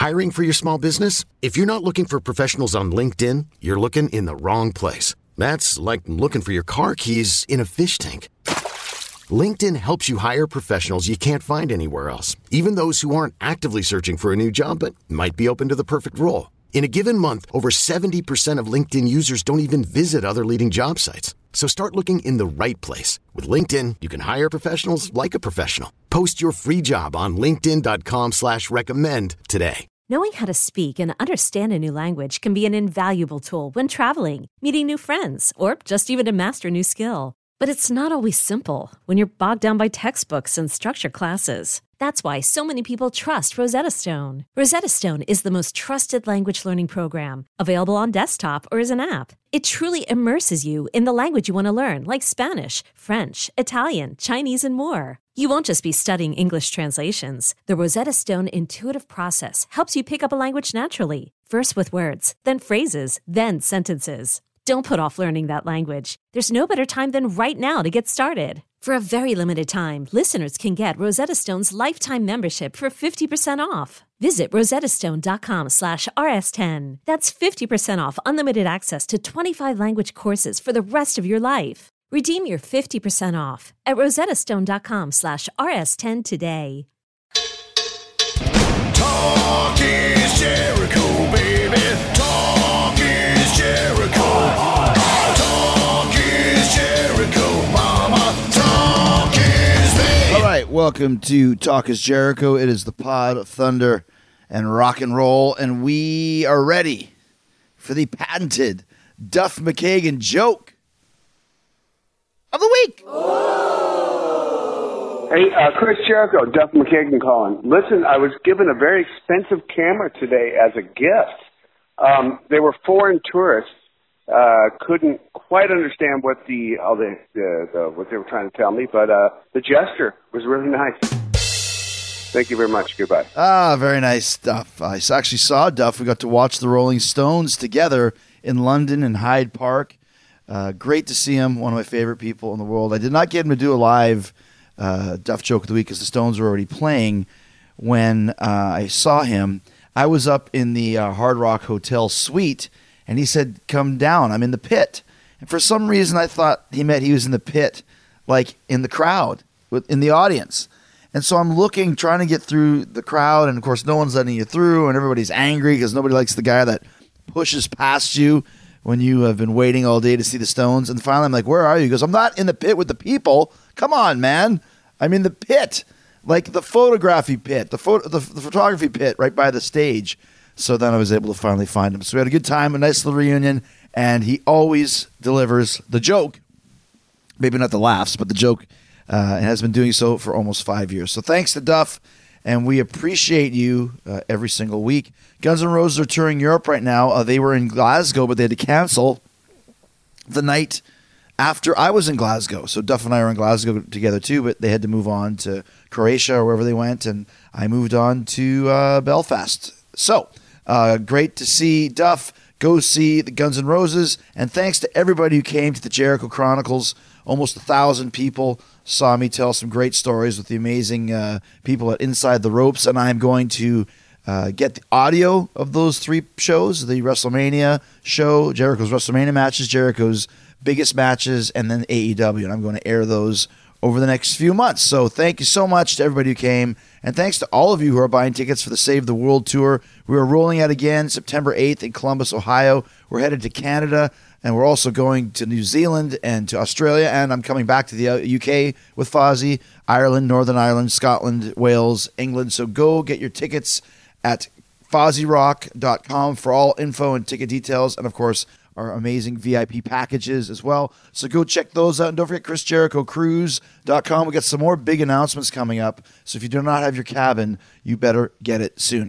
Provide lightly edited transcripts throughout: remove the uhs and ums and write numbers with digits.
Hiring for your small business? If you're not looking for professionals on LinkedIn, you're looking in the wrong place. That's like looking for your car keys in a fish tank. LinkedIn helps you hire professionals you can't find anywhere else, even those who aren't actively searching for a new job but might be open to the perfect role. In a given month, over 70% of LinkedIn users don't even visit other leading job sites. So start looking in the right place. With LinkedIn, you can hire professionals like a professional. Post your free job on linkedin.com/recommend today. Knowing how to speak and understand a new language can be an invaluable tool when traveling, meeting new friends, or just even to master a new skill. But it's not always simple when you're bogged down by textbooks and structured classes. That's why so many people trust Rosetta Stone. Rosetta Stone is the most trusted language learning program, available on desktop or as an app. It truly immerses you in the language you want to learn, like Spanish, French, Italian, Chinese, and more. You won't just be studying English translations. The Rosetta Stone intuitive process helps you pick up a language naturally, first with words, then phrases, then sentences. Don't put off learning that language. There's no better time than right now to get started. For a very limited time, listeners can get Rosetta Stone's lifetime membership for 50% off. Visit rosettastone.com/rs10. That's 50% off unlimited access to 25 language courses for the rest of your life. Redeem your 50% off at rosettastone.com/rs10 today. Talk is Jericho, baby. Talk is Jericho. Talk is Jericho, mama. Talk is me. All right, welcome to Talk is Jericho. It is the pod of thunder and rock and roll, and we are ready for the patented Duff McKagan joke of the week. Hey, Chris Jericho, Duff McKagan calling. Listen, I was given a very expensive camera today as a gift. They were foreign tourists. Couldn't quite understand what what they were trying to tell me, but the gesture was really nice. Thank you very much. Goodbye. Very nice stuff. I actually saw Duff. We got to watch the Rolling Stones together in London in Hyde Park. Great to see him. One of my favorite people in the world. I did not get him to do a live Duff joke of the week because the Stones were already playing. When I saw him, I was up in the Hard Rock Hotel suite, and he said, "Come down. I'm in the pit." And for some reason, I thought he meant he was in the pit, like in the crowd, in the audience. And so I'm looking, trying to get through the crowd, and of course, no one's letting you through, and everybody's angry because nobody likes the guy that pushes past you when you have been waiting all day to see the Stones. And finally, I'm like, "Where are you?" He goes, "I'm not in the pit with the people. Come on, man. I'm in the pit, like the photography pit, the photography pit right by the stage." So then I was able to finally find him. So we had a good time, a nice little reunion, and he always delivers the joke. Maybe not the laughs, but the joke, and has been doing so for almost 5 years. So thanks to Duff, and we appreciate you every single week. Guns N' Roses are touring Europe right now. They were in Glasgow, but they had to cancel the night after I was in Glasgow. So Duff and I were in Glasgow together too, but they had to move on to Croatia or wherever they went, and I moved on to Belfast. So great to see Duff. Go see the Guns N' Roses, and thanks to everybody who came to the Jericho Chronicles. Almost 1,000 people saw me tell some great stories with the amazing people at Inside the Ropes, and I'm going to get the audio of those 3 shows, the WrestleMania show, Jericho's WrestleMania matches, Jericho's biggest matches, and then AEW, and I'm going to air those over the next few months. So thank you so much to everybody who came, and thanks to all of you who are buying tickets for the Save the World Tour. We are rolling out again September 8th in Columbus, Ohio. We're headed to Canada, and we're also going to New Zealand and to Australia, and I'm coming back to the UK with Fozzy, Ireland, Northern Ireland, Scotland, Wales, England. So go get your tickets at FozzyRock.com for all info and ticket details, and of course, our amazing VIP packages as well. So go check those out. And don't forget ChrisJerichoCruise.com. We got some more big announcements coming up. So if you do not have your cabin, you better get it soon.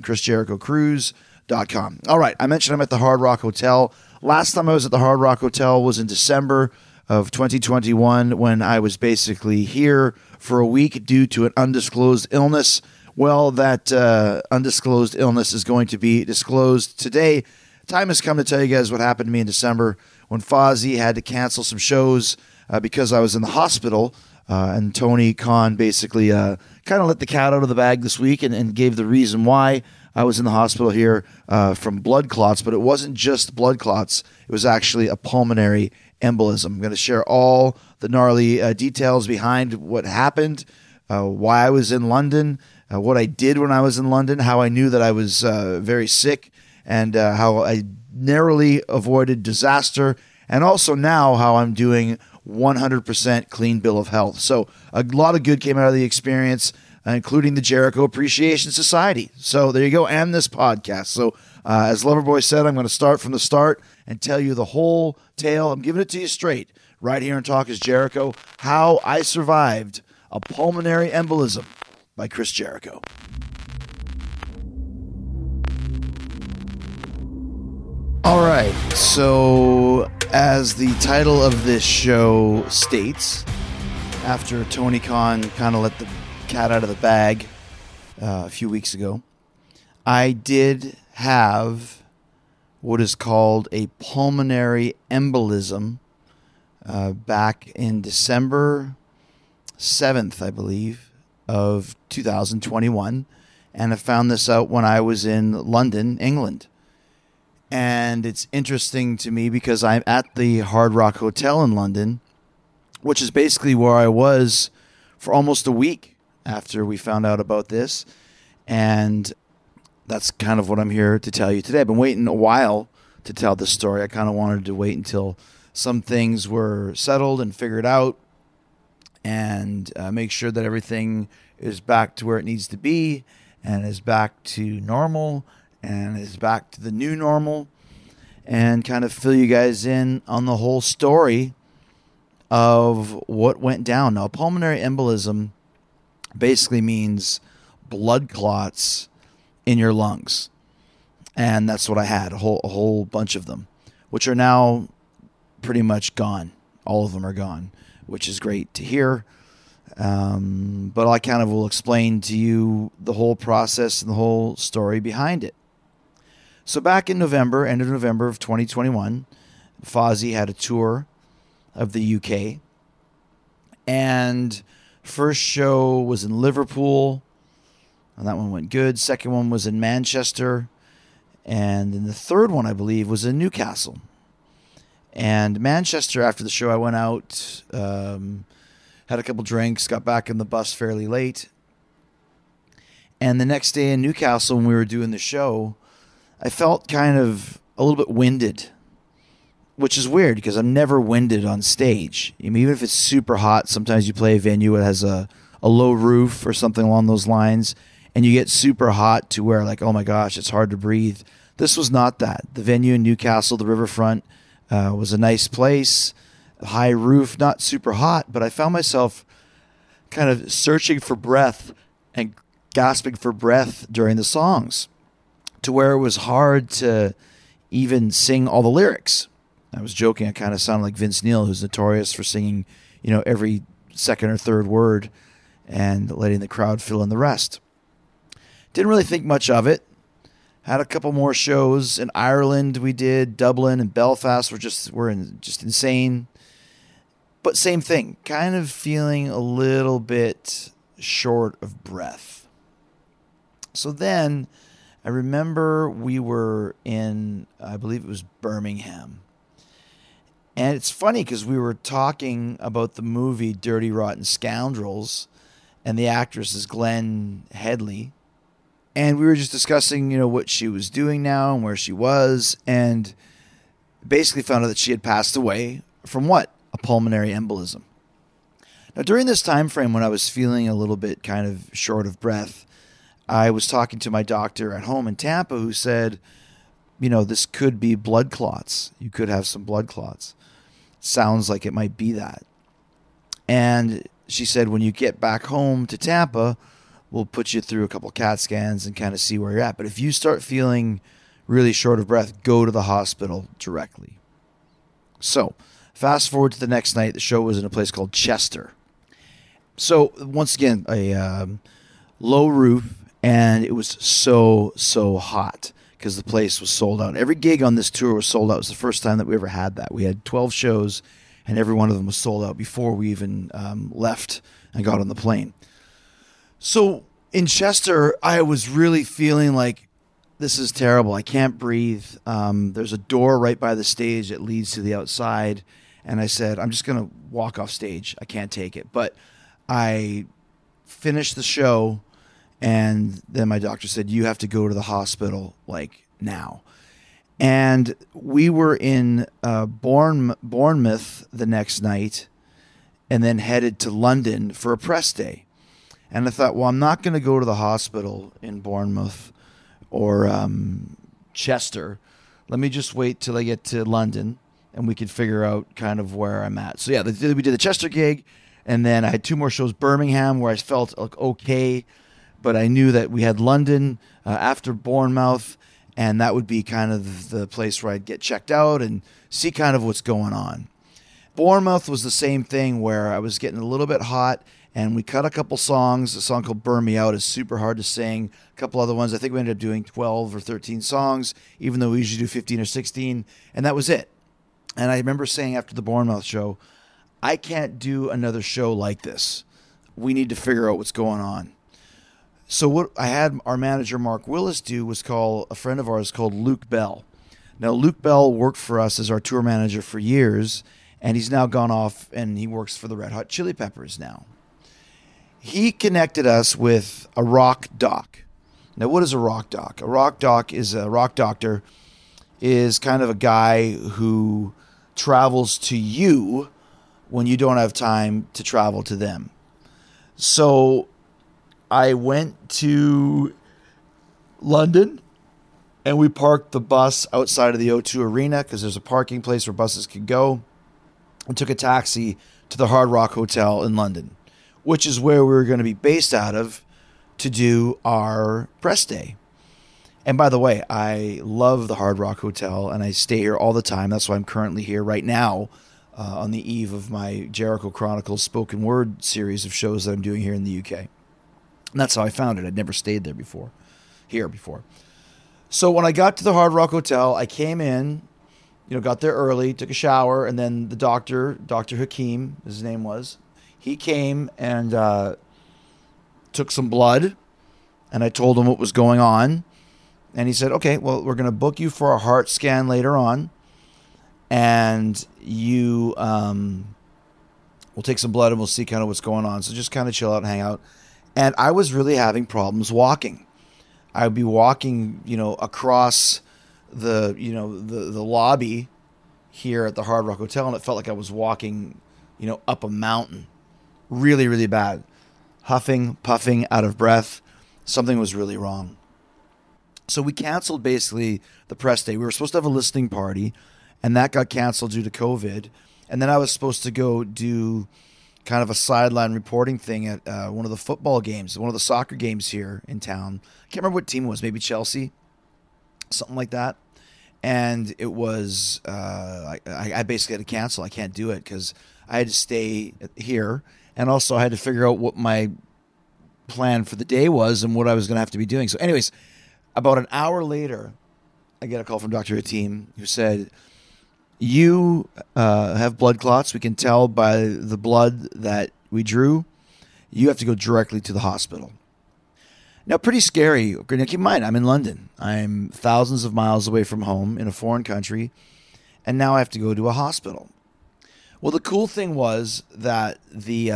ChrisJerichoCruise.com. All right. I mentioned I'm at the Hard Rock Hotel. Last time I was at the Hard Rock Hotel was in December of 2021 when I was basically here for a week due to an undisclosed illness. Well, that undisclosed illness is going to be disclosed today. Time has come to tell you guys what happened to me in December when Fozzy had to cancel some shows because I was in the hospital. And Tony Khan basically kind of let the cat out of the bag this week and gave the reason why. I was in the hospital here from blood clots, but it wasn't just blood clots. It was actually a pulmonary embolism. I'm going to share all the gnarly details behind what happened, why I was in London, what I did when I was in London, how I knew that I was very sick, and how I narrowly avoided disaster, and also now how I'm doing 100% clean bill of health. So a lot of good came out of the experience, including the Jericho Appreciation Society. So there you go, and this podcast. So as Loverboy said, I'm going to start from the start and tell you the whole tale. I'm giving it to you straight right here on Talk is Jericho, how I survived a pulmonary embolism by Chris Jericho. All right, so as the title of this show states, after Tony Khan kind of let the cat out of the bag a few weeks ago, I did have what is called a pulmonary embolism back in December 7th, I believe, of 2021, and I found this out when I was in London, England. And it's interesting to me because I'm at the Hard Rock Hotel in London, which is basically where I was for almost a week after we found out about this. And that's kind of what I'm here to tell you today. I've been waiting a while to tell this story. I kind of wanted to wait until some things were settled and figured out and make sure that everything is back to where it needs to be and is back to normal and is back to the new normal, and kind of fill you guys in on the whole story of what went down. Now, pulmonary embolism basically means blood clots in your lungs. And that's what I had, a whole bunch of them, which are now pretty much gone. All of them are gone, which is great to hear. But I kind of will explain to you the whole process and the whole story behind it. So back in November, end of November of 2021, Fozzy had a tour of the UK. And first show was in Liverpool, and that one went good. Second one was in Manchester. And then the third one, I believe, was in Newcastle. And Manchester, after the show, I went out, had a couple drinks, got back in the bus fairly late. And the next day in Newcastle, when we were doing the show, I felt kind of a little bit winded, which is weird because I'm never winded on stage. I mean, even if it's super hot, sometimes you play a venue that has a low roof or something along those lines, and you get super hot to where, like, oh my gosh, it's hard to breathe. This was not that. The venue in Newcastle, the riverfront, was a nice place, high roof, not super hot, but I found myself kind of searching for breath and gasping for breath during the songs, to where it was hard to even sing all the lyrics. I was joking. I kind of sounded like Vince Neil, who's notorious for singing, every second or third word and letting the crowd fill in the rest. Didn't really think much of it. Had a couple more shows in Ireland. We did Dublin and Belfast. Were just insane. But same thing. Kind of feeling a little bit short of breath. So then I remember we were in, I believe it was Birmingham. And it's funny because we were talking about the movie Dirty Rotten Scoundrels, and the actress is Glenn Headley. And we were just discussing, what she was doing now and where she was, and basically found out that she had passed away from what? A pulmonary embolism. Now, during this time frame when I was feeling a little bit kind of short of breath, I was talking to my doctor at home in Tampa, who said, this could be blood clots. You could have some blood clots. Sounds like it might be that. And she said, when you get back home to Tampa, we'll put you through a couple CAT scans and kind of see where you're at. But if you start feeling really short of breath, go to the hospital directly. So fast forward to the next night. The show was in a place called Chester. So once again, a low roof, and it was so hot because the place was sold out. Every gig on this tour was sold out. It was the first time that we ever had that. We had 12 shows, and every one of them was sold out before we even left and got on the plane. So in Chester, I was really feeling like this is terrible. I can't breathe. There's a door right by the stage that leads to the outside. And I said, I'm just going to walk off stage. I can't take it. But I finished the show, and then my doctor said, you have to go to the hospital, like, now. And we were in Bournemouth the next night and then headed to London for a press day. And I thought, well, I'm not going to go to the hospital in Bournemouth or Chester. Let me just wait till I get to London, and we can figure out kind of where I'm at. So, yeah, we did the Chester gig, and then I had 2 more shows, Birmingham, where I felt like, okay, but I knew that we had London after Bournemouth, and that would be kind of the place where I'd get checked out and see kind of what's going on. Bournemouth was the same thing, where I was getting a little bit hot, and we cut a couple songs. A song called Burn Me Out is super hard to sing. A couple other ones. I think we ended up doing 12 or 13 songs, even though we usually do 15 or 16, and that was it. And I remember saying after the Bournemouth show, I can't do another show like this. We need to figure out what's going on. So what I had our manager, Mark Willis, do was call a friend of ours called Luke Bell. Now, Luke Bell worked for us as our tour manager for years, and he's now gone off and he works for the Red Hot Chili Peppers now. He connected us with a rock doc. Now, what is a rock doc? A rock doctor is kind of a guy who travels to you when you don't have time to travel to them. So I went to London and we parked the bus outside of the O2 Arena because there's a parking place where buses can go, and took a taxi to the Hard Rock Hotel in London, which is where we were going to be based out of to do our press day. And by the way, I love the Hard Rock Hotel, and I stay here all the time. That's why I'm currently here right now on the eve of my Jericho Chronicles spoken word series of shows that I'm doing here in the UK. And that's how I found it. I'd never stayed there before, here before. So when I got to the Hard Rock Hotel, I came in, got there early, took a shower, and then the doctor, Dr. Hakeem, his name was, he came and took some blood, and I told him what was going on. And he said, okay, well, we're going to book you for a heart scan later on, and you we'll take some blood and we'll see kind of what's going on. So just kind of chill out and hang out. And I was really having problems walking. I would be walking, across the lobby here at the Hard Rock Hotel, and it felt like I was walking, up a mountain. Really, really bad. Huffing, puffing, out of breath. Something was really wrong. So we canceled basically the press day. We were supposed to have a listening party, and that got canceled due to COVID. And then I was supposed to go do kind of a sideline reporting thing at one of the football games, one of the soccer games here in town. I can't remember what team it was, maybe Chelsea, something like that. And it was, I basically had to cancel. I can't do it because I had to stay here. And also I had to figure out what my plan for the day was and what I was going to have to be doing. So anyways, about an hour later, I get a call from Dr. Hatim who said, you have blood clots. We can tell by the blood that we drew. You have to go directly to the hospital. Now, pretty scary. Now, keep in mind, I'm in London. I'm thousands of miles away from home in a foreign country, and now I have to go to a hospital. Well, the cool thing was that the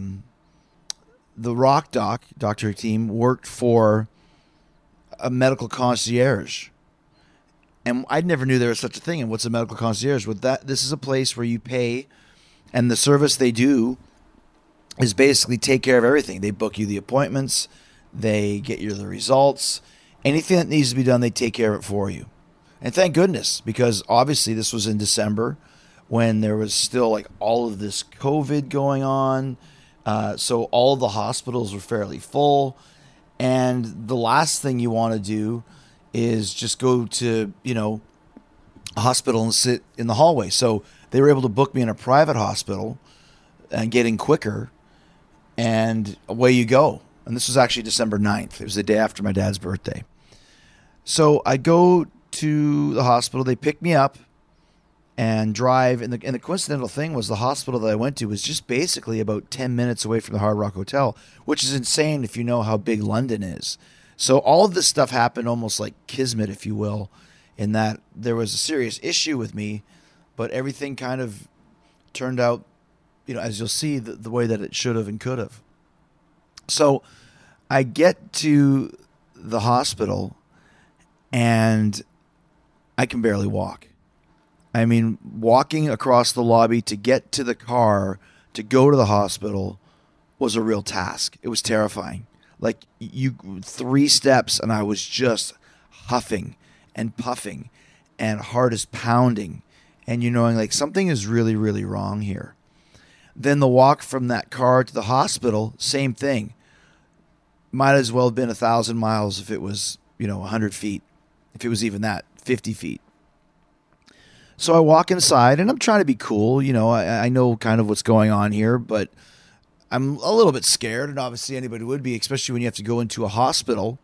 rock doc, Dr. Hatim, worked for a medical concierge. And I never knew there was such a thing. And what's a medical concierge? With that, this is a place where you pay, and the service they do is basically take care of everything. They book you the appointments, they get you the results, anything that needs to be done, they take care of it for you. And thank goodness, because obviously this was in December when there was still like all of this COVID going on. So all of the hospitals were fairly full. And the last thing you want to do is just go to, a hospital and sit in the hallway. So they were able to book me in a private hospital and get in quicker, and away you go. And this was actually December 9th. It was the day after my dad's birthday. So I go to the hospital. They pick me up and drive. And the coincidental thing was the hospital that I went to was just basically about 10 minutes away from the Hard Rock Hotel, which is insane if you know how big London is. So all of this stuff happened almost like kismet, if you will, in that there was a serious issue with me, but everything kind of turned out, as you'll see, the way that it should have and could have. So I get to the hospital and I can barely walk. I mean, walking across the lobby to get to the car to go to the hospital was a real task. It was terrifying. Like 3 steps and I was just huffing and puffing and heart is pounding and knowing like something is really, really wrong here. Then the walk from that car to the hospital, same thing. Might as well have been 1,000 miles if it was, 100 feet. If it was even that, 50 feet. So I walk inside and I'm trying to be cool. I know kind of what's going on here, but I'm a little bit scared. And obviously anybody would be, especially when you have to go into a hospital.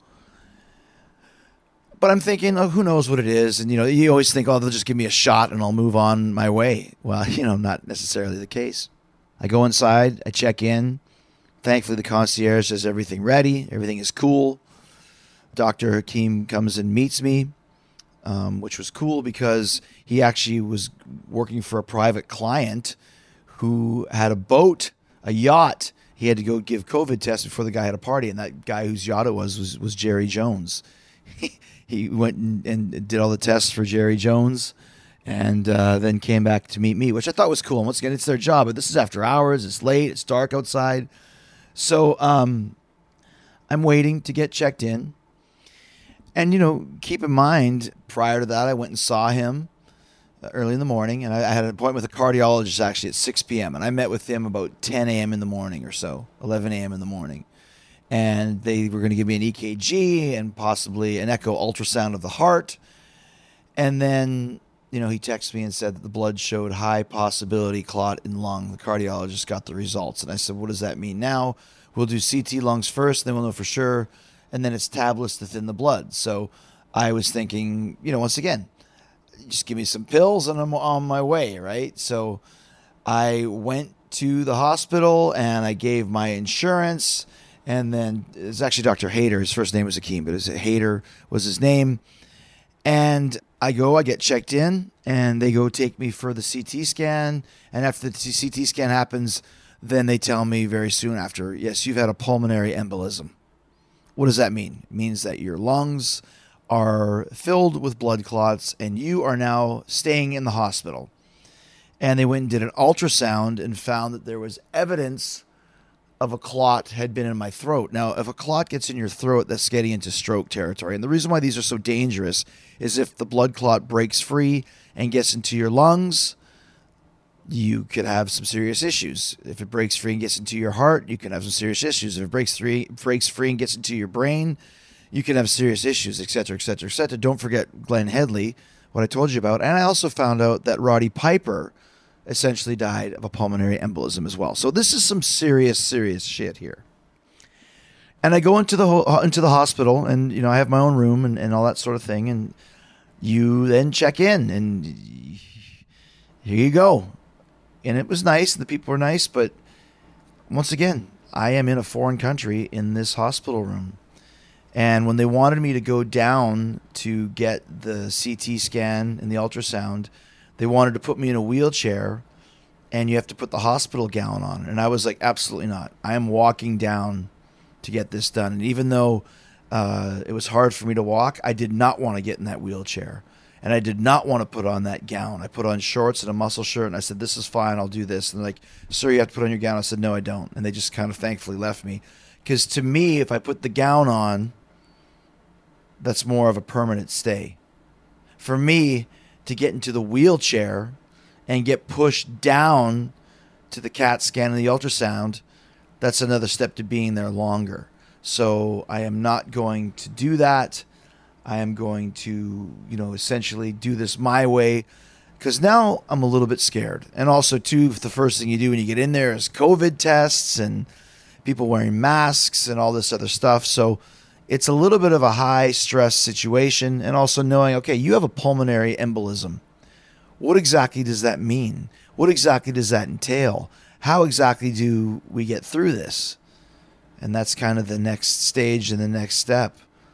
But I'm thinking, who knows what it is? And, you always think, they'll just give me a shot and I'll move on my way. Well, not necessarily the case. I go inside, I check in. Thankfully, the concierge has everything ready. Everything is cool. Dr. Hakeem comes and meets me, which was cool because he actually was working for a private client who had a boat, a yacht. He had to go give COVID tests before the guy had a party, and that guy whose yacht it was Jerry Jones. He went and did all the tests for Jerry Jones and then came back to meet me, which I thought was cool. And once again, it's their job, but this is after hours. It's late. It's dark outside. So I'm waiting to get checked in. And, keep in mind, prior to that, I went and saw him early in the morning. And I had an appointment with a cardiologist actually at 6 p.m. And I met with him about 10 a.m. in the morning or so, 11 a.m. in the morning. And they were going to give me an EKG and possibly an echo ultrasound of the heart. And then, he texted me and said that the blood showed high possibility clot in lung. The cardiologist got the results. And I said, what does that mean now? We'll do CT lungs first, then we'll know for sure. And then it's tablets to thin the blood. So I was thinking, once again, just give me some pills and I'm on my way, right? So I went to the hospital and I gave my insurance. And then it's actually Dr. Hayter. His first name was Hakeem, but Hayter was his name. And I get checked in, and they go take me for the CT scan. And after the CT scan happens, then they tell me very soon after, yes, you've had a pulmonary embolism. What does that mean? It means that your lungs are filled with blood clots, and you are now staying in the hospital. And they went and did an ultrasound and found that there was evidence of a clot had been in my throat. Now, if a clot gets in your throat, that's getting into stroke territory. And the reason why these are so dangerous is if the blood clot breaks free and gets into your lungs, you could have some serious issues. If it breaks free and gets into your heart, you can have some serious issues. If it breaks free and gets into your brain, you can have serious issues, et cetera, et cetera, et cetera. Don't forget Glenn Headley, what I told you about. And I also found out that Roddy Piper essentially died of a pulmonary embolism as well. So this is some serious, serious shit here. And I go into the hospital, and I have my own room and all that sort of thing. And you then check in, and here you go. And it was nice, and the people were nice, but once again, I am in a foreign country in this hospital room. And when they wanted me to go down to get the CT scan and the ultrasound, they wanted to put me in a wheelchair, and you have to put the hospital gown on. And I was like, absolutely not. I am walking down to get this done. And even though it was hard for me to walk, I did not want to get in that wheelchair. And I did not want to put on that gown. I put on shorts and a muscle shirt, and I said, this is fine, I'll do this. And they're like, sir, you have to put on your gown. I said, no, I don't. And they just kind of thankfully left me. Because to me, if I put the gown on, that's more of a permanent stay. For me, to get into the wheelchair and get pushed down to the CAT scan and the ultrasound, that's another step to being there longer. So I am not going to do that. I am going to, essentially do this my way, because now I'm a little bit scared. And also, too, the first thing you do when you get in there is COVID tests and people wearing masks and all this other stuff. So it's a little bit of a high stress situation. And also knowing, okay, you have a pulmonary embolism. What exactly does that mean? What exactly does that entail? How exactly do we get through this? And that's kind of the next stage and the next step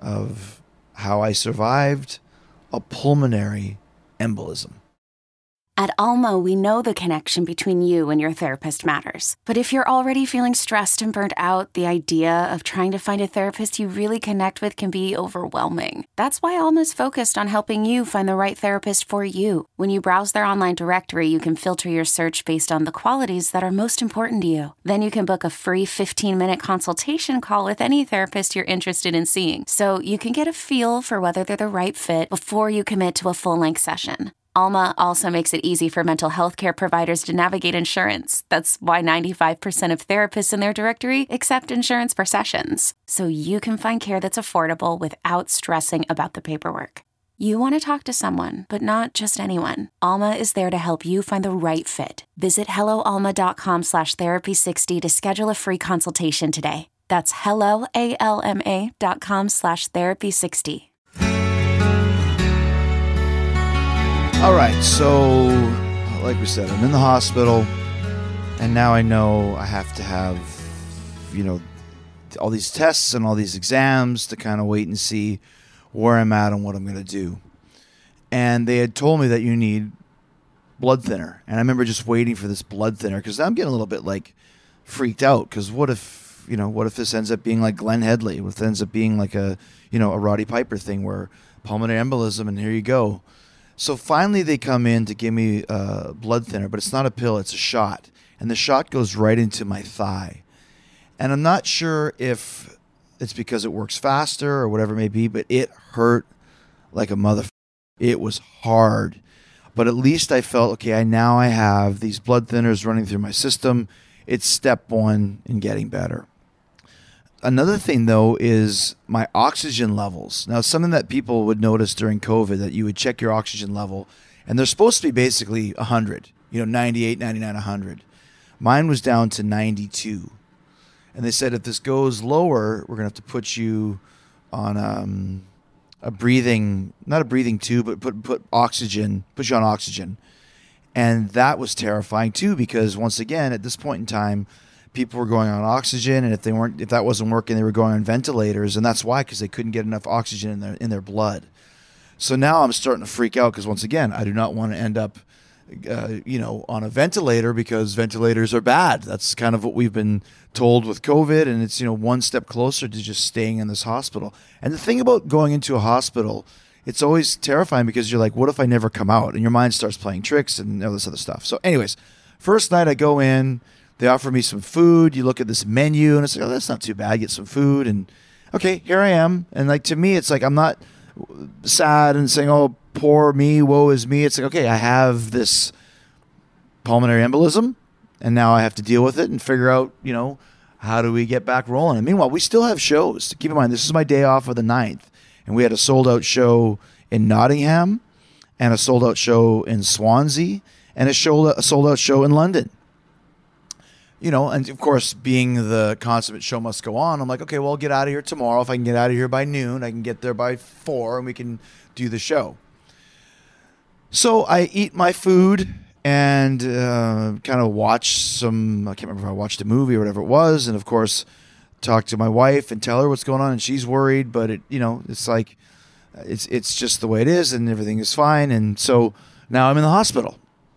of how I survived a pulmonary embolism. At Alma, we know the connection between you and your therapist matters. But if you're already feeling stressed and burnt out, the idea of trying to find a therapist you really connect with can be overwhelming. That's why Alma's focused on helping you find the right therapist for you. When you browse their online directory, you can filter your search based on the qualities that are most important to you. Then you can book a free 15-minute consultation call with any therapist you're interested in seeing, so you can get a feel for whether they're the right fit before you commit to a full-length session. Alma also makes it easy for mental health care providers to navigate insurance. That's why 95% of therapists in their directory accept insurance for sessions, so you can find care that's affordable without stressing about the paperwork. You want to talk to someone, but not just anyone. Alma is there to help you find the right fit. Visit helloalma.com/therapy60 to schedule a free consultation today. That's helloalma.com/therapy60. All right, so like we said, I'm in the hospital, and now I know I have to have, all these tests and all these exams to kind of wait and see where I'm at and what I'm going to do. And they had told me that you need blood thinner, and I remember just waiting for this blood thinner because I'm getting a little bit freaked out because what if this ends up being like Glenn Headley? What if it ends up being like a Roddy Piper thing where pulmonary embolism and here you go. So finally they come in to give me a blood thinner, but it's not a pill, it's a shot. And the shot goes right into my thigh. And I'm not sure if it's because it works faster or whatever it may be, but it hurt like a motherfucker. It was hard. But at least I felt, okay, I have these blood thinners running through my system. It's step one in getting better. Another thing, though, is my oxygen levels. Now, something that people would notice during COVID, that you would check your oxygen level, and they're supposed to be basically 100, 98, 99, 100. Mine was down to 92. And they said if this goes lower, we're going to have to put you on not a breathing tube, but put you on oxygen. And that was terrifying, too, because once again, at this point in time, people were going on oxygen, and if that wasn't working, they were going on ventilators, and that's why, because they couldn't get enough oxygen in their blood. So now I'm starting to freak out because once again, I do not want to end up, on a ventilator because ventilators are bad. That's kind of what we've been told with COVID, and it's one step closer to just staying in this hospital. And the thing about going into a hospital, it's always terrifying because you're like, what if I never come out? And your mind starts playing tricks and all this other stuff. So, anyways, first night I go in. They offer me some food. You look at this menu, and it's like, oh, that's not too bad. Get some food, and okay, here I am. And to me, it's like I'm not sad and saying, oh, poor me, woe is me. It's like, okay, I have this pulmonary embolism, and now I have to deal with it and figure out, how do we get back rolling? And meanwhile, we still have shows. Keep in mind, this is my day off of the 9th, and we had a sold-out show in Nottingham and a sold-out show in Swansea and a sold-out show in London. And of course, being the consummate show must go on, I'm like, okay, well, I'll get out of here tomorrow. If I can get out of here by noon, I can get there by 4 and we can do the show. So I eat my food and kind of watch some, I can't remember if I watched a movie or whatever it was. And of course, talk to my wife and tell her what's going on. And she's worried, but it's like, it's just the way it is and everything is fine. And so now I'm in the hospital.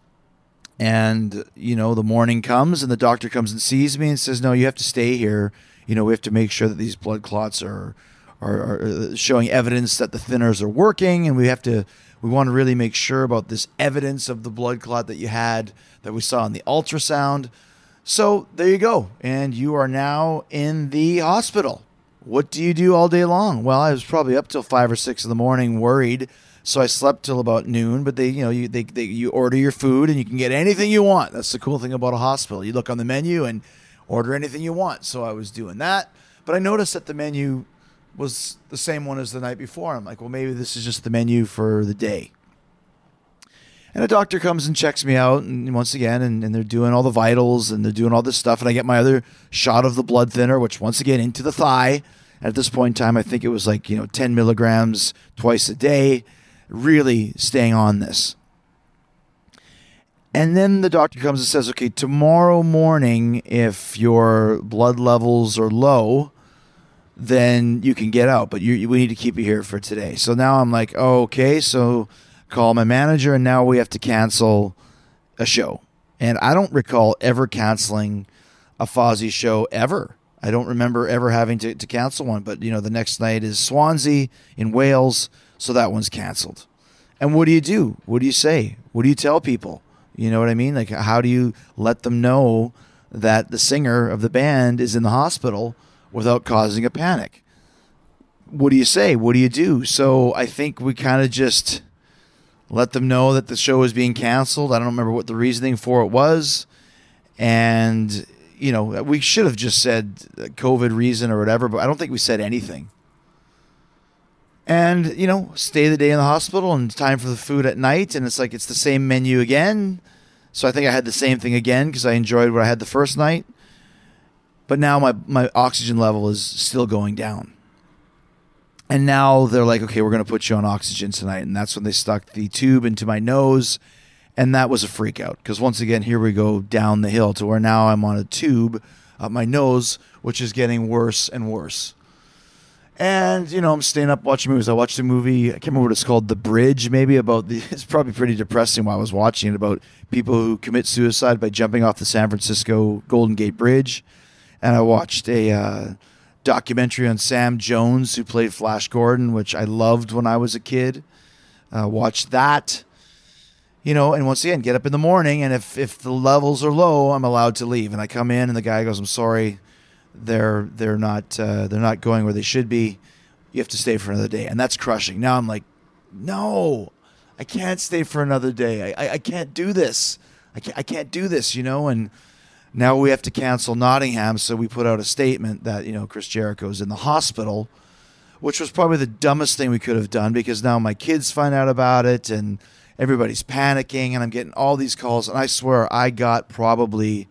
And, the morning comes and the doctor comes and sees me and says, no, you have to stay here. We have to make sure that these blood clots are showing evidence that the thinners are working. And we want to really make sure about this evidence of the blood clot that you had that we saw in the ultrasound. So there you go. And you are now in the hospital. What do you do all day long? Well, I was probably up till 5 or 6 in the morning worried. So I slept till about noon, but you order your food and you can get anything you want. That's the cool thing about a hospital. You look on the menu and order anything you want. So I was doing that, but I noticed that the menu was the same one as the night before. I'm like, well, maybe this is just the menu for the day. And a doctor comes and checks me out, and once again, and they're doing all the vitals and they're doing all this stuff, and I get my other shot of the blood thinner, which once again into the thigh. At this point in time, I think it was 10 milligrams twice a day. Really staying on this. And then the doctor comes and says, okay, tomorrow morning, if your blood levels are low, then you can get out. But we need to keep you here for today. So now I'm like, oh, okay, so call my manager, and now we have to cancel a show. And I don't recall ever canceling a Fozzy show ever. I don't remember ever having to cancel one. But, the next night is Swansea in Wales, so that one's canceled. And what do you do? What do you say? What do you tell people? You know what I mean? Like, how do you let them know that the singer of the band is in the hospital without causing a panic? What do you say? What do you do? So I think we kind of just let them know that the show is being canceled. I don't remember what the reasoning for it was. And, we should have just said COVID reason or whatever, but I don't think we said anything. And, stay the day in the hospital and time for the food at night. And it's like, it's the same menu again. So I think I had the same thing again because I enjoyed what I had the first night. But now my oxygen level is still going down. And now they're like, okay, we're going to put you on oxygen tonight. And that's when they stuck the tube into my nose. And that was a freak out because once again, here we go down the hill to where now I'm on a tube up my nose, which is getting worse and worse. And, I'm staying up watching movies. I watched a movie, I can't remember what it's called, The Bridge, maybe, it's probably pretty depressing while I was watching it, about people who commit suicide by jumping off the San Francisco Golden Gate Bridge. And I watched a documentary on Sam Jones, who played Flash Gordon, which I loved when I was a kid. Watched that, and once again, get up in the morning, and if the levels are low, I'm allowed to leave. And I come in, and the guy goes, I'm sorry, they're not going where they should be. You have to stay for another day. And that's crushing. Now I'm like, no, I can't stay for another day. I can't do this. I can't do this, and now we have to cancel Nottingham. So we put out a statement that, Chris Jericho is in the hospital, which was probably the dumbest thing we could have done because now my kids find out about it and everybody's panicking and I'm getting all these calls. And I swear I got probably,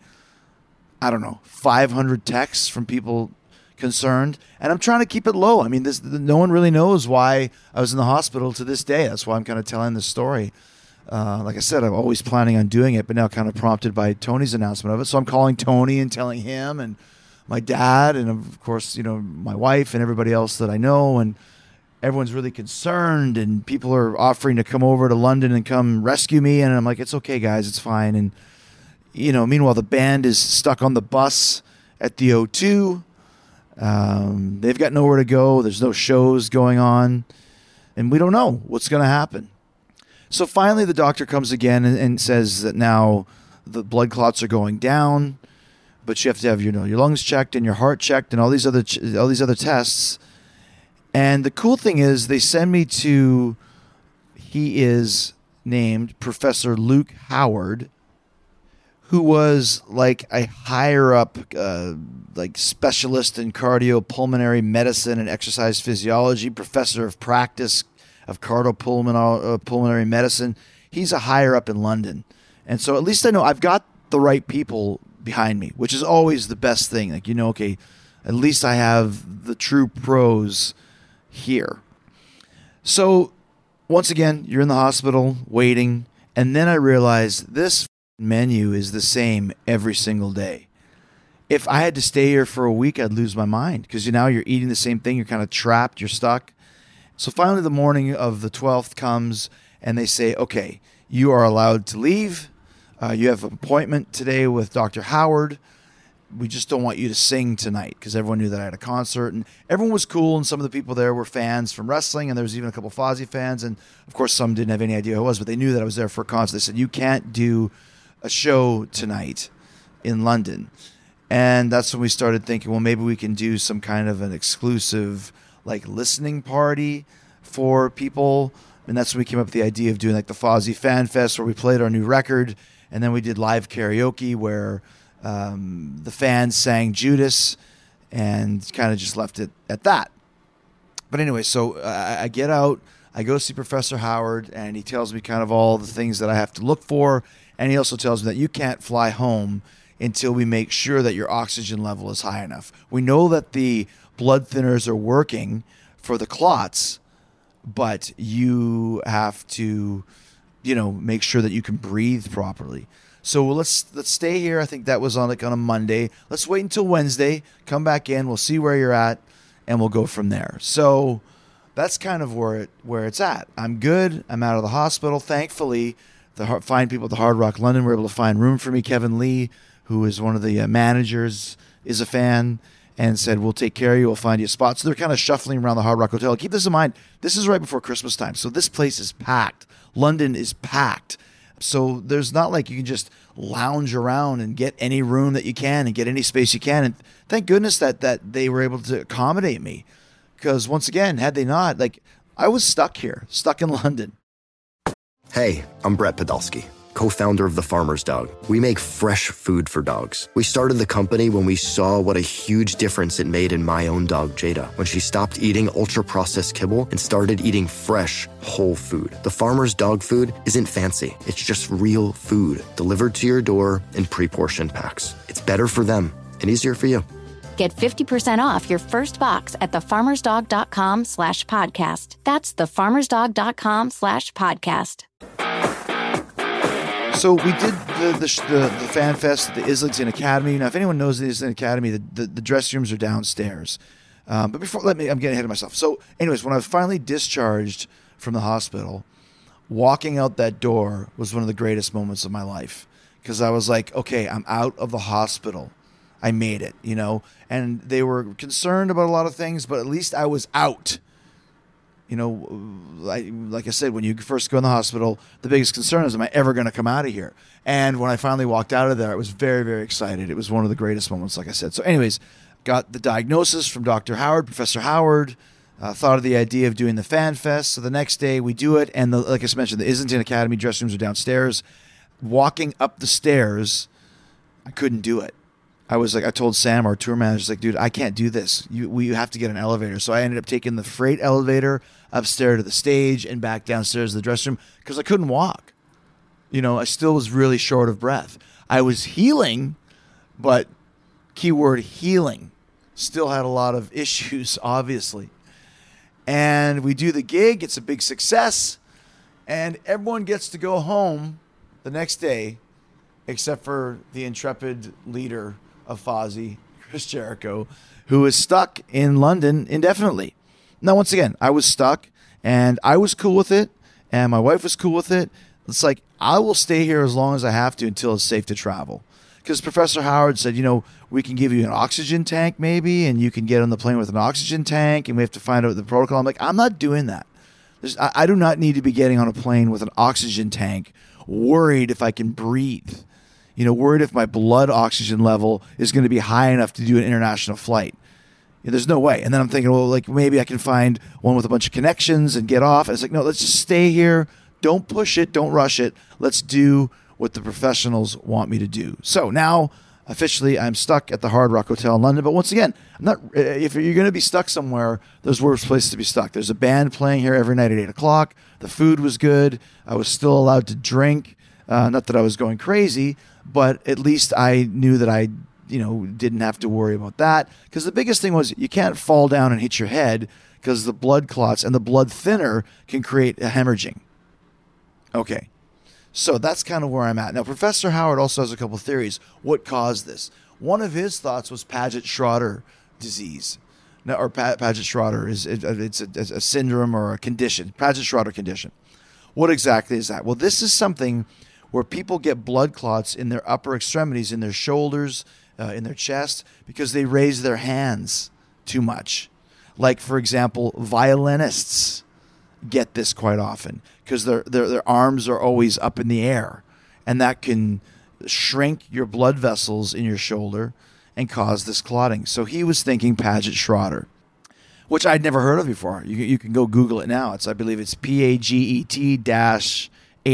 500 texts from people concerned, and I'm trying to keep it low. I mean, no one really knows why I was in the hospital to this day. That's why I'm kind of telling this story. Like I said, I'm always planning on doing it, but now kind of prompted by Tony's announcement of it. So I'm calling Tony and telling him and my dad and, of course, my wife and everybody else that I know, and everyone's really concerned, and people are offering to come over to London and come rescue me, and I'm like, it's okay, guys, it's fine. And meanwhile, the band is stuck on the bus at the O2. They've got nowhere to go. There's no shows going on. And we don't know what's going to happen. So finally, the doctor comes again and says that now the blood clots are going down, but you have to have your lungs checked and your heart checked and all these other tests. And the cool thing is they send me to, he is named Professor Luke Howard, who was like a higher up specialist in cardiopulmonary medicine and exercise physiology, professor of practice of cardiopulmonary medicine. He's a higher up in London. And so at least I know I've got the right people behind me, which is always the best thing. Like, okay, at least I have the true pros here. So once again, you're in the hospital waiting. And then I realized this menu is the same every single day. If I had to stay here for a week, I'd lose my mind because now you're eating the same thing. You're kind of trapped. You're stuck. So finally, the morning of the 12th comes and they say, okay, you are allowed to leave. You have an appointment today with Dr. Howard. We just don't want you to sing tonight because everyone knew that I had a concert and everyone was cool. And some of the people there were fans from wrestling and there was even a couple of Fozzy fans. And of course, some didn't have any idea who I was, but they knew that I was there for a concert. They said, you can't do a show tonight in London. And that's when we started thinking, well, maybe we can do some kind of an exclusive listening party for people. And that's when we came up with the idea of doing the Fozzy Fan Fest where we played our new record. And then we did live karaoke where the fans sang Judas and kind of just left it at that. But anyway, so I get out, I go see Professor Howard, and he tells me kind of all the things that I have to look for. And he also tells me that you can't fly home until we make sure that your oxygen level is high enough. We know that the blood thinners are working for the clots, but you have to, make sure that you can breathe properly. So let's stay here. I think that was on a Monday. Let's wait until Wednesday. Come back in. We'll see where you're at. and we'll go from there. So that's kind of where it's at. I'm good. I'm out of the hospital. Thankfully, the fine people at the Hard Rock London were able to find room for me. Kevin Lee, who is one of the managers, is a fan and said, we'll take care of you. We'll find you a spot. So they're kind of shuffling around the Hard Rock Hotel. Keep this in mind. This is right before Christmas time. So this place is packed. London is packed. So there's not like you can just lounge around and get any room that you can and get any space you can. And thank goodness that they were able to accommodate me. Because once again, had they not, like, I was stuck here, stuck in London. Hey, I'm Brett Podolsky, co-founder of The Farmer's Dog. We make fresh food for dogs. We started the company when we saw what a huge difference it made in my own dog, Jada, when she stopped eating ultra-processed kibble and started eating fresh, whole food. The Farmer's Dog food isn't fancy. It's just real food delivered to your door in pre-portioned packs. It's better for them and easier for you. Get 50% off your first box at thefarmersdog.com/podcast. That's thefarmersdog.com/podcast. So we did the fan fest at the Islington Academy. Now, if anyone knows the Islington Academy, the dressing rooms are downstairs. But before, I'm getting ahead of myself. So anyways, when I was finally discharged from the hospital, walking out that door was one of the greatest moments of my life. Because I was like, okay, I'm out of the hospital. I made it, you know, and they were concerned about a lot of things, but at least I was out. You know, like I said, when you first go in the hospital, the biggest concern is, am I ever going to come out of here? And when I finally walked out of there, I was very, very excited. It was one of the greatest moments, like I said. So anyways, got the diagnosis from Dr. Howard, Professor Howard, thought of the idea of doing the Fan Fest. So the next day we do it. And like I mentioned, the Islington Academy dressing rooms are downstairs. Walking up the stairs, I couldn't do it. I was like, I told Sam, our tour manager, like, dude, I can't do this. We have to get an elevator. So I ended up taking the freight elevator upstairs to the stage and back downstairs to the dressing room because I couldn't walk. You know, I still was really short of breath. I was healing, but keyword healing, still had a lot of issues, obviously. And we do the gig. It's a big success. And everyone gets to go home the next day, except for the intrepid leader of Fozzy, Chris Jericho, who is stuck in London indefinitely. Now, once again, I was stuck, and I was cool with it, and my wife was cool with it. It's like, I will stay here as long as I have to until it's safe to travel. Because Professor Howard said, you know, we can give you an oxygen tank maybe, and you can get on the plane with an oxygen tank, and we have to find out the protocol. I'm like, I'm not doing that. I do not need to be getting on a plane with an oxygen tank, worried if I can breathe. You know, worried if my blood oxygen level is going to be high enough to do an international flight. You know, there's no way. And then I'm thinking, well, like maybe I can find one with a bunch of connections and get off. And it's like, no, let's just stay here. Don't push it. Don't rush it. Let's do what the professionals want me to do. So now, officially, I'm stuck at the Hard Rock Hotel in London. But once again, I'm not. If you're going to be stuck somewhere, there's worse places to be stuck. There's a band playing here every night at 8 o'clock. The food was good. I was still allowed to drink. Not that I was going crazy, but at least I knew that I, you know, didn't have to worry about that. Because the biggest thing was you can't fall down and hit your head because the blood clots and the blood thinner can create a hemorrhaging. Okay. So that's kind of where I'm at. Now, Professor Howard also has a couple of theories. What caused this? One of his thoughts was Paget-Schroeder disease. Now, or Paget-Schroeder it's a syndrome or a condition. Paget-Schroeder condition. What exactly is that? Well, this is something where people get blood clots in their upper extremities, in their shoulders, in their chest, because they raise their hands too much. Like, for example, violinists get this quite often because their arms are always up in the air, and that can shrink your blood vessels in your shoulder and cause this clotting. So he was thinking Paget-Schroeder, which I'd never heard of before. You can go Google it now. I believe it's PAGET-HSH,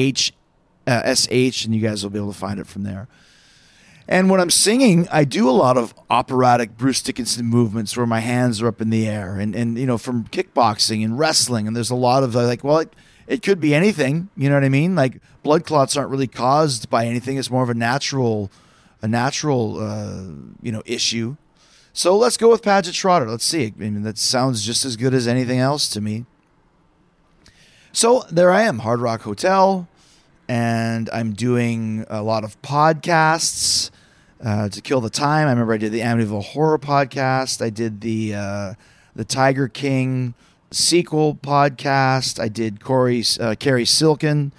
and you guys will be able to find it from there. And when I'm singing, I do a lot of operatic Bruce Dickinson movements where my hands are up in the air, and you know, from kickboxing and wrestling. And there's a lot of like, well, it could be anything. You know what I mean? Like blood clots aren't really caused by anything. It's more of a natural issue. So let's go with Paget-Schroeder. Let's see. I mean, that sounds just as good as anything else to me. So there I am, Hard Rock Hotel, and I'm doing a lot of podcasts to kill the time. I remember I did the Amityville Horror podcast. I did the the Tiger King sequel podcast. I did Carrie Silken.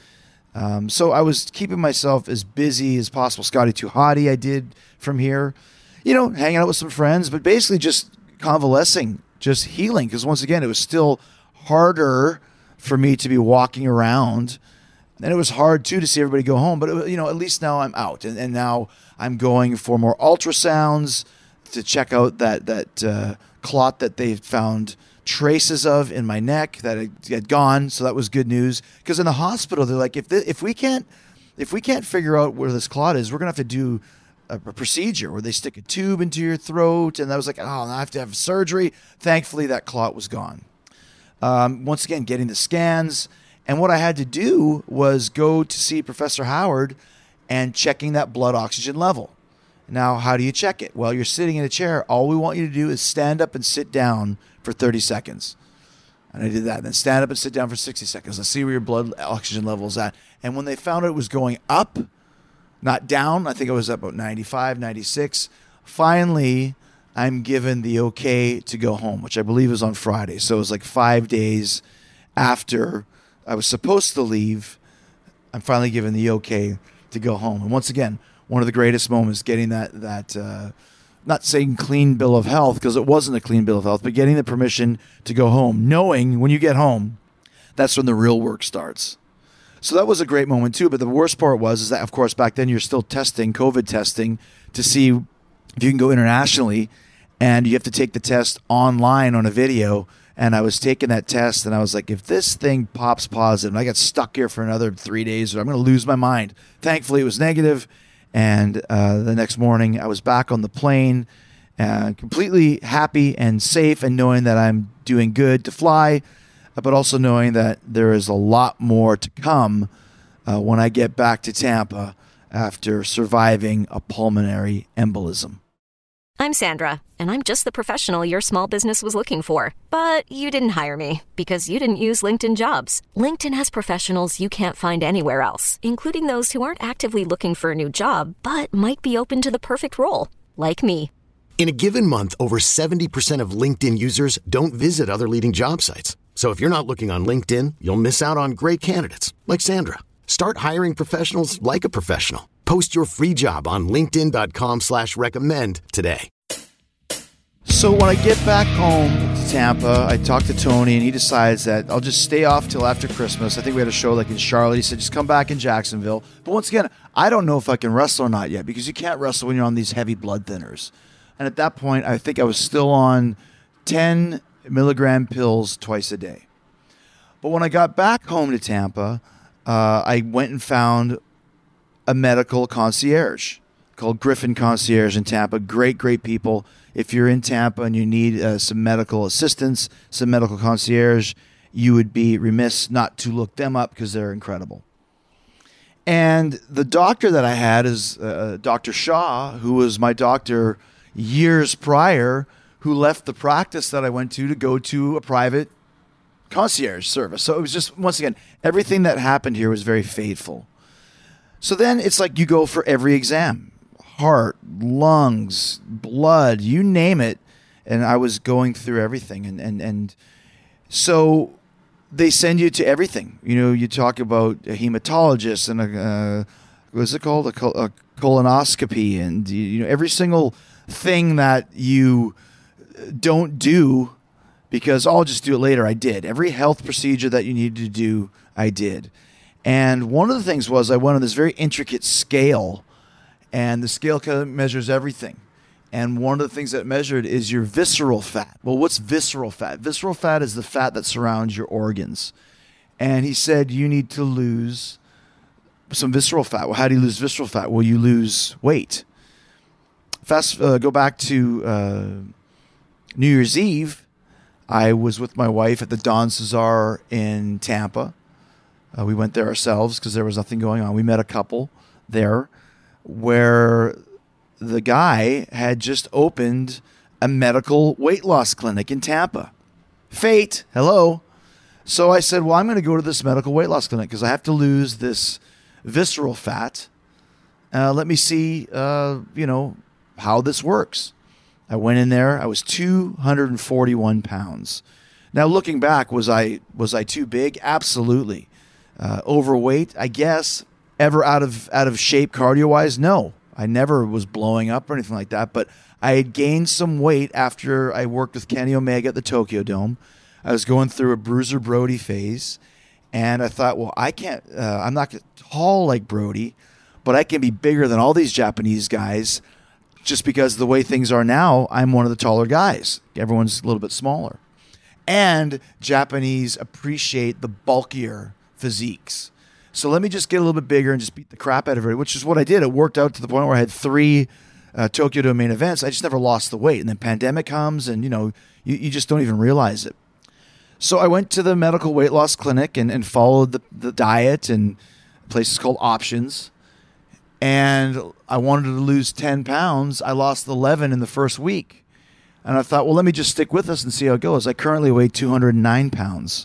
So I was keeping myself as busy as possible. Scotty Too Hottie I did from here, hanging out with some friends, but basically just convalescing, just healing. Because once again, it was still harder for me to be walking around. And it was hard, too, to see everybody go home. But, at least now I'm out. And now I'm going for more ultrasounds to check out that clot that they found traces of in my neck that had gone. So that was good news. Because in the hospital, they're like, if we can't figure out where this clot is, we're going to have to do a procedure where they stick a tube into your throat. And I was like, I have to have surgery. Thankfully, that clot was gone. Once again, getting the scans. And what I had to do was go to see Professor Howard and checking that blood oxygen level. Now, how do you check it? Well, you're sitting in a chair. All we want you to do is stand up and sit down for 30 seconds. And I did that. Then stand up and sit down for 60 seconds. Let's see where your blood oxygen level is at. And when they found it was going up, not down, I think it was about 95, 96. Finally, I'm given the okay to go home, which I believe was on Friday. So it was like 5 days after I was supposed to leave. I'm finally given the okay to go home. And once again, one of the greatest moments, getting that not saying clean bill of health, because it wasn't a clean bill of health, but getting the permission to go home, knowing when you get home, that's when the real work starts. So that was a great moment too. But the worst part was that, of course, back then you're still testing, COVID testing, to see if you can go internationally, and you have to take the test online on a video. And I was taking that test, and I was like, if this thing pops positive, and I got stuck here for another 3 days, I'm going to lose my mind. Thankfully, it was negative. And the next morning, I was back on the plane, completely happy and safe, and knowing that I'm doing good to fly, but also knowing that there is a lot more to come when I get back to Tampa after surviving a pulmonary embolism. I'm Sandra, and I'm just the professional your small business was looking for. But you didn't hire me because you didn't use LinkedIn Jobs. LinkedIn has professionals you can't find anywhere else, including those who aren't actively looking for a new job, but might be open to the perfect role, like me. In a given month, over 70% of LinkedIn users don't visit other leading job sites. So if you're not looking on LinkedIn, you'll miss out on great candidates like Sandra. Start hiring professionals like a professional. Post your free job on linkedin.com/recommend today. So when I get back home to Tampa, I talk to Tony, and he decides that I'll just stay off till after Christmas. I think we had a show like in Charlotte. He said, just come back in Jacksonville. But once again, I don't know if I can wrestle or not yet, because you can't wrestle when you're on these heavy blood thinners. And at that point, I think I was still on 10 milligram pills twice a day. But when I got back home to Tampa, I went and found a medical concierge called Griffin Concierge in Tampa. Great people. If you're in Tampa and you need some medical assistance, some medical concierge, you would be remiss not to look them up, because they're incredible. And the doctor that I had is Dr. Shaw, who was my doctor years prior, who left the practice that I went to go to a private concierge service. So it was just, once again, everything that happened here was very fateful. So then it's like you go for every exam, heart, lungs, blood, you name it. And I was going through everything. And so they send you to everything. You talk about a hematologist and what's it called? A colonoscopy, and every single thing that you don't do because I'll just do it later. I did. Every health procedure that you needed to do, I did. And one of the things was I went on this very intricate scale, and the scale kind of measures everything. And one of the things that measured is your visceral fat. Well, what's visceral fat? Visceral fat is the fat that surrounds your organs. And he said you need to lose some visceral fat. Well, how do you lose visceral fat? Well, you lose weight. Go back to New Year's Eve. I was with my wife at the Don Cesar in Tampa. We went there ourselves because there was nothing going on. We met a couple there where the guy had just opened a medical weight loss clinic in Tampa. Fate, hello. So I said, well, I'm going to go to this medical weight loss clinic because I have to lose this visceral fat. Let me see, how this works. I went in there. I was 241 pounds. Now, looking back, was I too big? Absolutely. Overweight, I guess. Ever out of shape cardio-wise? No. I never was blowing up or anything like that, but I had gained some weight after I worked with Kenny Omega at the Tokyo Dome. I was going through a Bruiser Brody phase, and I thought, well, I can't, I'm not tall like Brody, but I can be bigger than all these Japanese guys just because the way things are now, I'm one of the taller guys. Everyone's a little bit smaller. And Japanese appreciate the bulkier physiques. So let me just get a little bit bigger and just beat the crap out of everybody, which is what I did. It worked out to the point where I had 3 Tokyo Dome main events. I just never lost the weight. And then pandemic comes and, you just don't even realize it. So I went to the medical weight loss clinic and followed the diet and places called Options. And I wanted to lose 10 pounds. I lost 11 in the first week. And I thought, well, let me just stick with this and see how it goes. I currently weigh 209 pounds.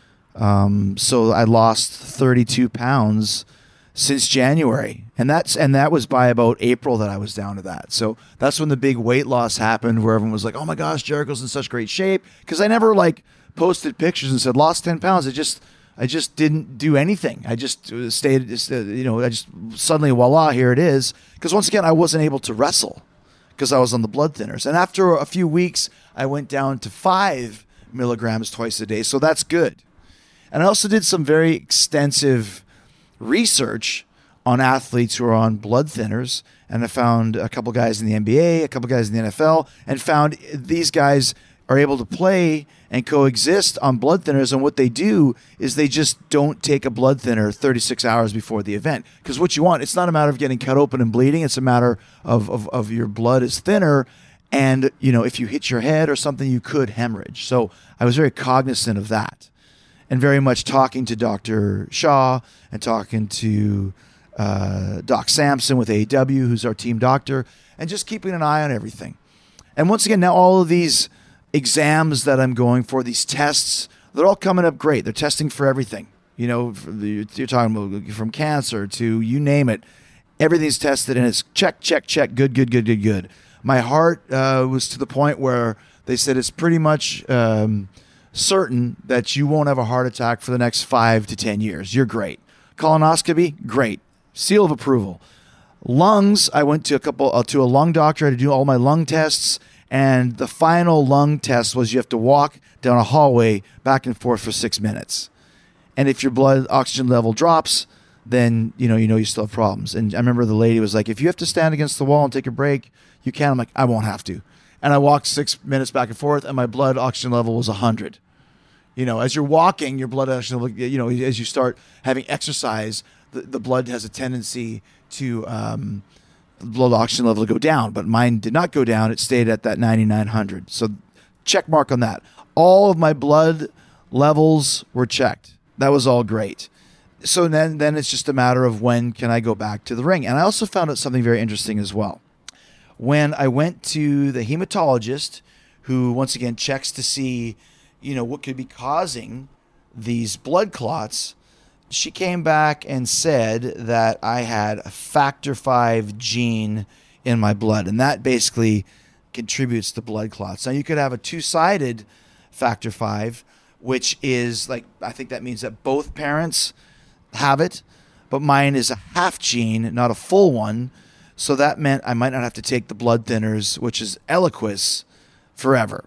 So I lost 32 pounds since January. And that was by about April that I was down to that. So that's when the big weight loss happened where everyone was like, oh my gosh, Jericho's in such great shape. Because I never posted pictures and said lost 10 pounds. I just didn't do anything. I just stayed, I just suddenly, voila, here it is. Because once again, I wasn't able to wrestle because I was on the blood thinners. And after a few weeks, I went down to 5 milligrams twice a day. So that's good. And I also did some very extensive research on athletes who are on blood thinners. And I found a couple guys in the NBA, a couple guys in the NFL, and found these guys are able to play and coexist on blood thinners. And what they do is they just don't take a blood thinner 36 hours before the event. Because what you want, it's not a matter of getting cut open and bleeding. It's a matter of your blood is thinner. And, if you hit your head or something, you could hemorrhage. So I was very cognizant of that. And very much talking to Dr. Shaw and talking to Doc Sampson with AEW, who's our team doctor, and just keeping an eye on everything. And once again, now all of these exams that I'm going for, these tests, they're all coming up great. They're testing for everything. You're talking about from cancer to you name it. Everything's tested and it's check, check, check, good. My heart was to the point where they said it's pretty much certain that you won't have a heart attack for the next 5 to 10 years. You're great. Colonoscopy, great. Seal of approval. Lungs, I went to a lung doctor. I had to do all my lung tests. And the final lung test was you have to walk down a hallway back and forth for 6 minutes. And if your blood oxygen level drops, then you still have problems. And I remember the lady was like, if you have to stand against the wall and take a break, you can. I'm like, I won't have to. And I walked 6 minutes back and forth, and my blood oxygen level was 100. As you're walking, your blood oxygen level, as you start having exercise, the blood has a tendency to blood oxygen level to go down. But mine did not go down. It stayed at that 9,900. So check mark on that. All of my blood levels were checked. That was all great. So then it's just a matter of when can I go back to the ring. And I also found out something very interesting as well. When I went to the hematologist, who once again checks to see, what could be causing these blood clots, she came back and said that I had a factor V gene in my blood, and that basically contributes to blood clots. Now, you could have a 2-sided factor V, which is I think that means that both parents have it, but mine is a half gene, not a full one. So that meant I might not have to take the blood thinners, which is Eliquis, forever.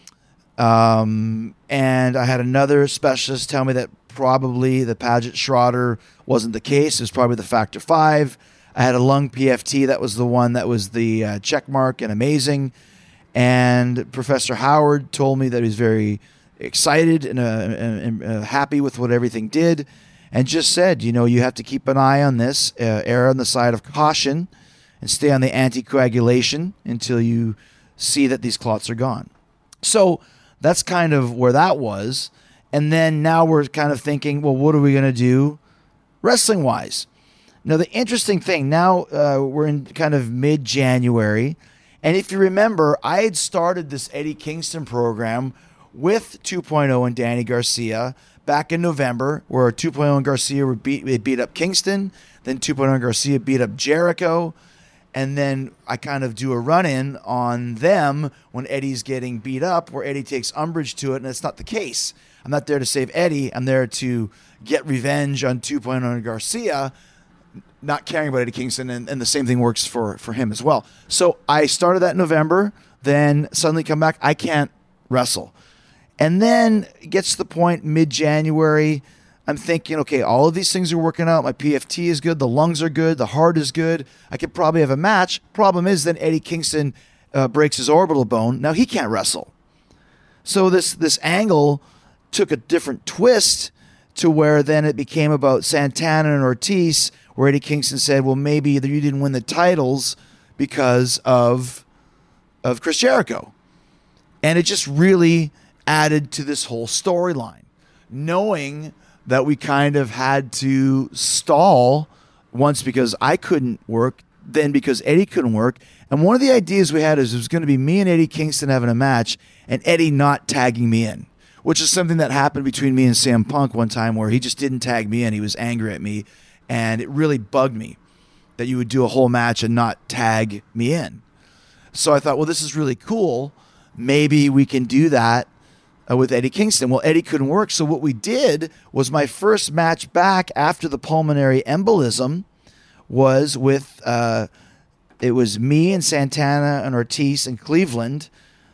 And I had another specialist tell me that probably the Paget Schroeder wasn't the case. It was probably the factor V. I had a lung PFT. That was the one that was the check mark and amazing. And Professor Howard told me that he was very excited and happy with what everything did, and just said, you have to keep an eye on this, err on the side of caution, and stay on the anticoagulation until you see that these clots are gone. So that's kind of where that was. And then now we're kind of thinking, well, what are we going to do wrestling-wise? Now, the interesting thing, now we're in kind of mid-January. And if you remember, I had started this Eddie Kingston program with 2.0 and Danny Garcia back in November, where 2.0 and Garcia beat up Kingston. Then 2.0 and Garcia beat up Jericho. And then I kind of do a run-in on them when Eddie's getting beat up, where Eddie takes umbrage to it, and it's not the case. I'm not there to save Eddie. I'm there to get revenge on 2.0 and Garcia, not caring about Eddie Kingston, and the same thing works for him as well. So I started that in November, then suddenly come back, I can't wrestle. And then it gets to the point mid-January, I'm thinking, okay, all of these things are working out. My PFT is good. The lungs are good. The heart is good. I could probably have a match. Problem is then Eddie Kingston breaks his orbital bone. Now he can't wrestle. So this angle took a different twist to where then it became about Santana and Ortiz, where Eddie Kingston said, well, maybe you didn't win the titles because of Chris Jericho. And it just really added to this whole storyline, knowing that we kind of had to stall once because I couldn't work, then because Eddie couldn't work. And one of the ideas we had is it was going to be me and Eddie Kingston having a match and Eddie not tagging me in, which is something that happened between me and Sam Punk one time where he just didn't tag me in. He was angry at me, and it really bugged me that you would do a whole match and not tag me in. So I thought, well, this is really cool. Maybe we can do that with Eddie Kingston. Well, Eddie couldn't work, so what we did was my first match back after the pulmonary embolism was with, it was me and Santana and Ortiz in Cleveland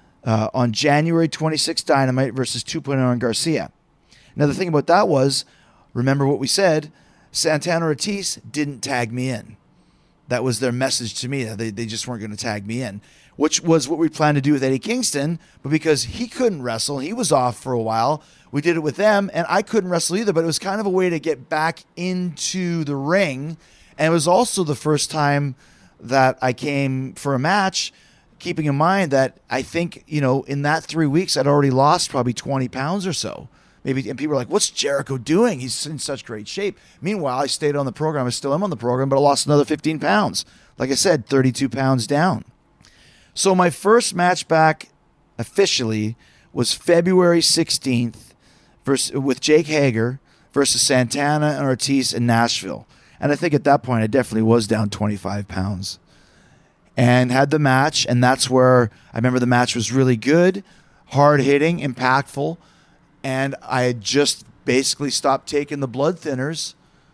on January 26th Dynamite versus 2.0 and Garcia. Now, the thing about that was, remember what we said, Santana Ortiz didn't tag me in. That was their message to me. They just weren't going to tag me in, which was what we planned to do with Eddie Kingston. But because he couldn't wrestle, he was off for a while, we did it with them, and I couldn't wrestle either. But it was kind of a way to get back into the ring. And it was also the first time that I came for a match, keeping in mind that I think, in that 3 weeks, I'd already lost probably 20 pounds or so. Maybe, and people are like, what's Jericho doing? He's in such great shape. Meanwhile, I stayed on the program. I still am on the program, but I lost another 15 pounds. Like I said, 32 pounds down. So my first match back officially was February 16th with Jake Hager versus Santana and Ortiz in Nashville. And I think at that point, I definitely was down 25 pounds. And had the match, and that's where I remember the match was really good, hard-hitting, impactful. And I had just basically stopped taking the blood thinners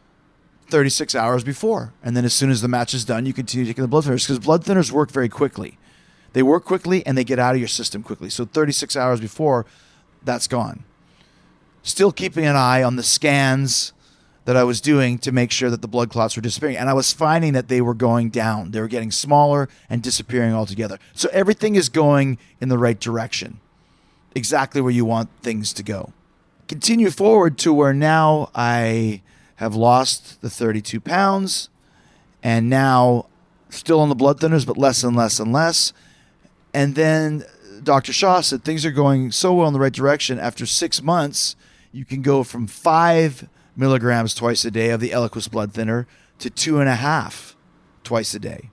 36 hours before. And then as soon as the match is done, you continue taking the blood thinners because blood thinners work very quickly. They work quickly and they get out of your system quickly. So 36 hours before, that's gone. Still keeping an eye on the scans that I was doing to make sure that the blood clots were disappearing. And I was finding that they were going down. They were getting smaller and disappearing altogether. So everything is going in the right direction. Exactly where you want things to go. Continue forward to where now I have lost the 32 pounds and now still on the blood thinners, but less and less and less. And then Dr. Shaw said things are going so well in the right direction. After 6 months, you can go from 5 milligrams twice a day of the Eliquis blood thinner to 2.5 twice a day.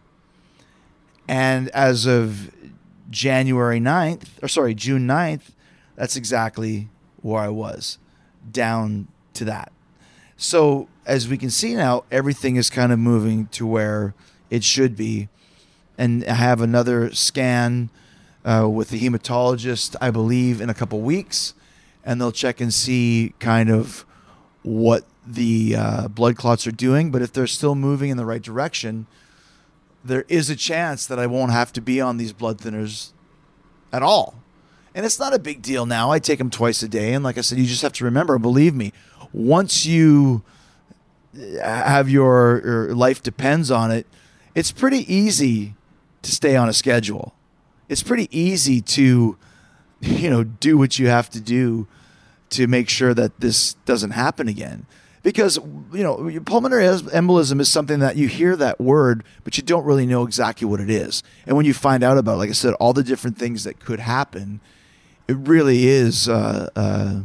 And as of June 9th, that's exactly where I was, down to that. So as we can see now, everything is kind of moving to where it should be. And I have another scan with the hematologist, I believe, in a couple weeks. And they'll check and see kind of what the blood clots are doing. But if they're still moving in the right direction, there is a chance that I won't have to be on these blood thinners at all. And it's not a big deal now. I take them twice a day. And like I said, you just have to remember, believe me, once you have your life depends on it, it's pretty easy to stay on a schedule. It's pretty easy to, do what you have to do to make sure that this doesn't happen again. Because, pulmonary embolism is something that you hear that word, but you don't really know exactly what it is. And when you find out about it, like I said, all the different things that could happen, it really is, eye-opener.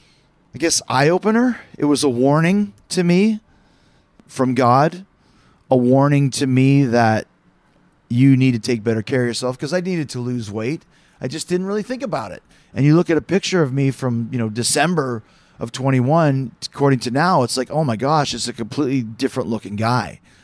It was a warning to me from God, a warning to me that you need to take better care of yourself because I needed to lose weight. I just didn't really think about it. And you look at a picture of me from, December of 21, according to now, it's like, oh my gosh, it's a completely different looking guy.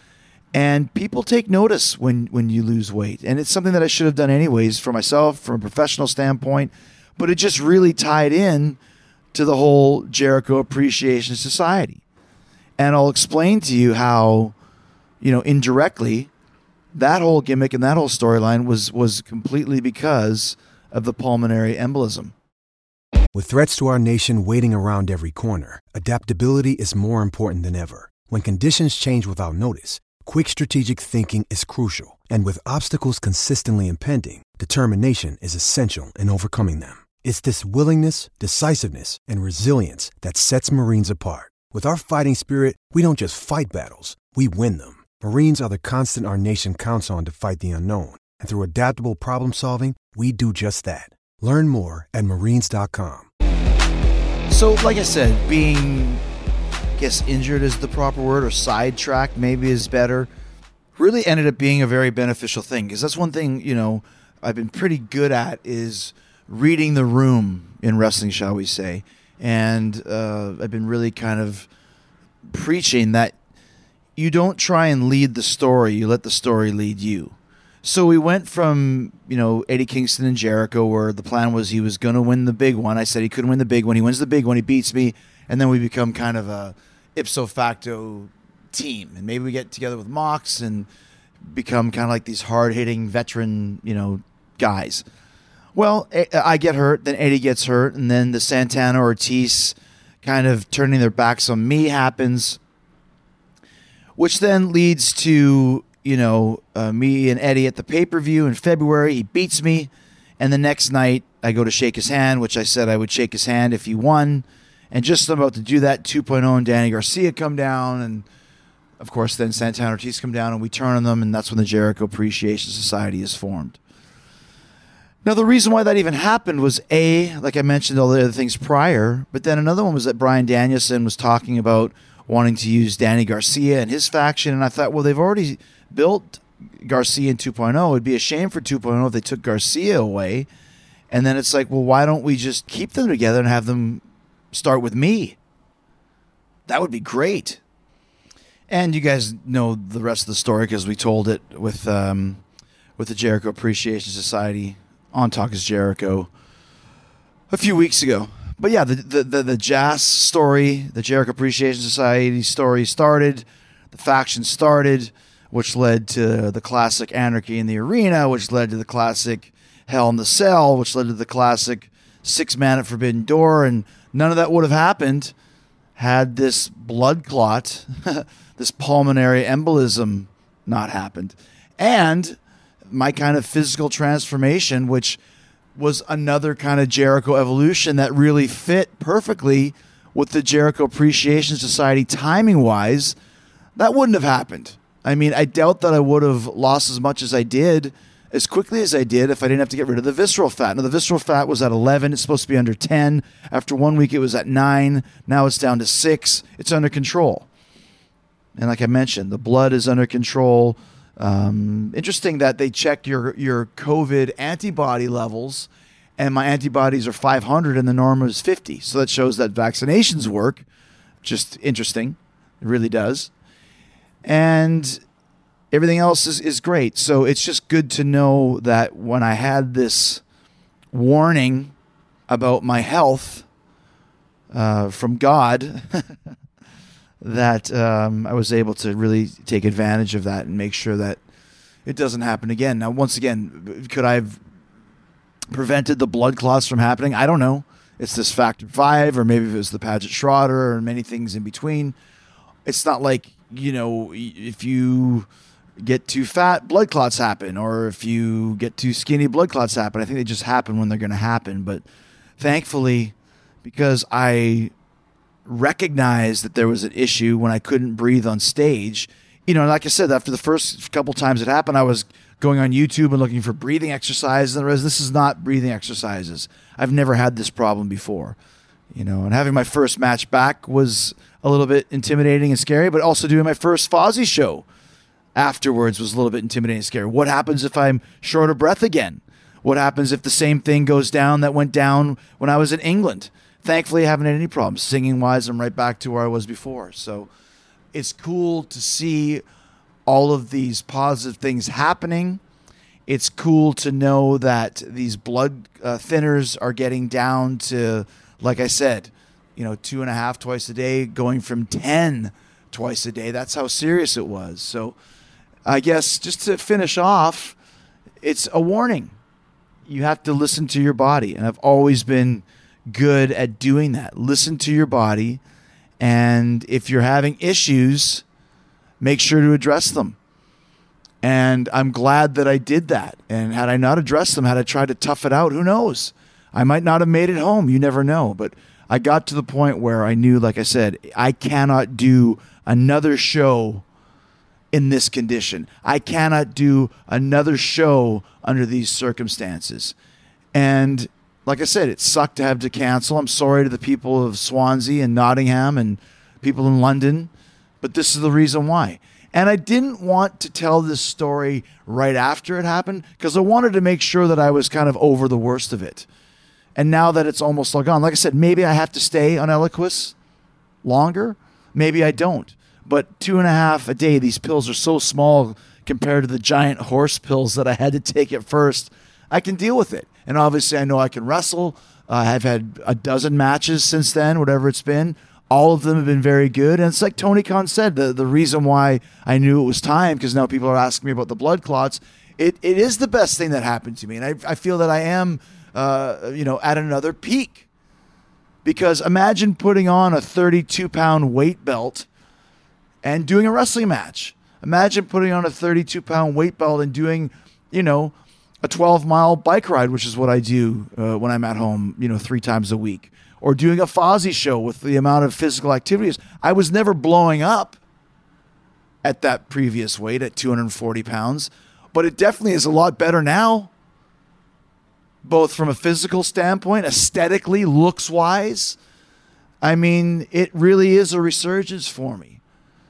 And people take notice when you lose weight. And it's something that I should have done anyways for myself from a professional standpoint. But it just really tied in to the whole Jericho Appreciation Society. And I'll explain to you how, indirectly, that whole gimmick and that whole storyline was completely because of the pulmonary embolism. With threats to our nation waiting around every corner, adaptability is more important than ever. When conditions change without notice, quick strategic thinking is crucial. And with obstacles consistently impending, determination is essential in overcoming them. It's this willingness, decisiveness, and resilience that sets Marines apart. With our fighting spirit, we don't just fight battles, we win them. Marines are the constant our nation counts on to fight the unknown. And through adaptable problem solving, we do just that. Learn more at Marines.com. So, like I said, being, injured is the proper word, or sidetracked maybe is better, really ended up being a very beneficial thing. Because that's one thing, I've been pretty good at is reading the room in wrestling, shall we say. And I've been really kind of preaching that you don't try and lead the story, you let the story lead you. So we went from, Eddie Kingston and Jericho, where the plan was he was going to win the big one. I said he couldn't win the big one. He wins the big one. He beats me. And then we become kind of a ipso facto team. And maybe we get together with Mox and become kind of like these hard-hitting veteran, guys. Well, I get hurt, then Eddie gets hurt, and then the Santana Ortiz kind of turning their backs on me happens, which then leads to me and Eddie at the pay-per-view in February. He beats me, and the next night I go to shake his hand, which I said I would shake his hand if he won. And just about to do that, 2.0 and Danny Garcia come down, and of course then Santana Ortiz come down, and we turn on them, and that's when the Jericho Appreciation Society is formed. Now, the reason why that even happened was, like I mentioned all the other things prior, but then another one was that Bryan Danielson was talking about wanting to use Danny Garcia and his faction, and I thought, well, they've already built Garcia in 2.0. It would be a shame for 2.0 if they took Garcia away. And then it's like, well, why don't we just keep them together and have them start with me? That would be great. And you guys know the rest of the story because we told it with the Jericho Appreciation Society on Talk is Jericho a few weeks ago. But yeah, the Jazz story, the Jericho Appreciation Society story started, the faction started, which led to the classic Anarchy in the Arena, which led to the classic Hell in the Cell, which led to the classic 6-Man at Forbidden Door, and none of that would have happened had this blood clot, this pulmonary embolism not happened. And my kind of physical transformation, which was another kind of Jericho evolution that really fit perfectly with the Jericho Appreciation Society timing-wise, that wouldn't have happened. I mean, I doubt that I would have lost as much as I did, as quickly as I did, if I didn't have to get rid of the visceral fat. Now, the visceral fat was at 11. It's supposed to be under 10. After 1 week, it was at 9. Now it's down to 6. It's under control. And like I mentioned, the blood is under control. Interesting that they check your COVID antibody levels, and my antibodies are 500 and the norm is 50. So that shows that vaccinations work. Just interesting. It really does. And everything else is great. So it's just good to know that when I had this warning about my health from God, that I was able to really take advantage of that and make sure that it doesn't happen again. Now, once again, could I have prevented the blood clots from happening? I don't know. It's this factor 5, or maybe it was the Paget Schroeder, or many things in between. It's not like, if you get too fat, blood clots happen, or if you get too skinny, blood clots happen. I think they just happen when they're going to happen. But thankfully, because I recognized that there was an issue when I couldn't breathe on stage, like I said, after the first couple times it happened, I was going on YouTube and looking for breathing exercises. And this is not breathing exercises. I've never had this problem before, and having my first match back was a little bit intimidating and scary, but also doing my first Fozzy show afterwards was a little bit intimidating and scary. What happens if I'm short of breath again? What happens if the same thing goes down that went down when I was in England? Thankfully, I haven't had any problems. Singing-wise, I'm right back to where I was before. So it's cool to see all of these positive things happening. It's cool to know that these blood thinners are getting down to, like I said, 2.5 twice a day, going from 10 twice a day. That's how serious it was. So I guess just to finish off, it's a warning. You have to listen to your body. And I've always been good at doing that. Listen to your body. And if you're having issues, make sure to address them. And I'm glad that I did that. And had I not addressed them, had I tried to tough it out, who knows? I might not have made it home. You never know. But I got to the point where I knew, like I said, I cannot do another show in this condition. I cannot do another show under these circumstances. And like I said, it sucked to have to cancel. I'm sorry to the people of Swansea and Nottingham and people in London, but this is the reason why. And I didn't want to tell this story right after it happened because I wanted to make sure that I was kind of over the worst of it. And now that it's almost all gone, like I said, maybe I have to stay on Eliquis longer. Maybe I don't. But 2.5 a day, these pills are so small compared to the giant horse pills that I had to take at first. I can deal with it. And obviously I know I can wrestle. I've had a dozen matches since then, whatever it's been. All of them have been very good. And it's like Tony Khan said, the reason why I knew it was time, because now people are asking me about the blood clots, it is the best thing that happened to me. And I feel that I am, at another peak. Because imagine putting on a 32-pound weight belt and doing a wrestling match. Imagine putting on a 32-pound weight belt and doing, a 12-mile bike ride, which is what I do when I'm at home, 3 times a week. Or doing a Fozzy show with the amount of physical activities. I was never blowing up at that previous weight at 240 pounds, but it definitely is a lot better now, both from a physical standpoint, aesthetically, looks-wise. I mean, it really is a resurgence for me.